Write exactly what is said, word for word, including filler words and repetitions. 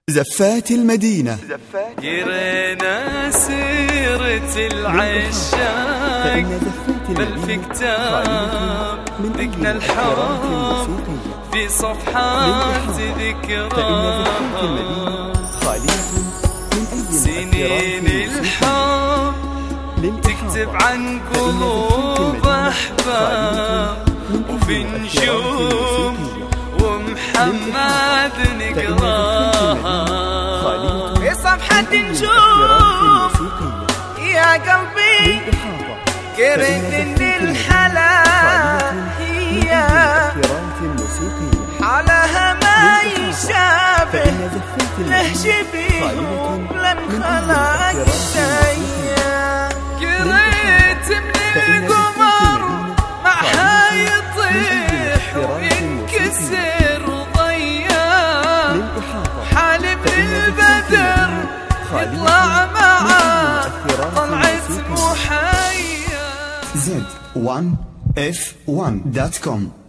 زفات المدينة. قرينا سيرة العشاق بل في كتاب ذقنا الحرام في صفحات ذكراه. سنين الحب تكتب عن قلوب أحباب وفي نجوم ومحمد نقراها في صفحة نجوم. يا قلبي قريت ان الحلا هي حالها ما يشابه له شبيه لن خلق سيا. قريت من القمر معها يطيح وينكسر ضياء حالب للبدر يطلع معاه طلعت محيا. زد وان اف وان دوت كوم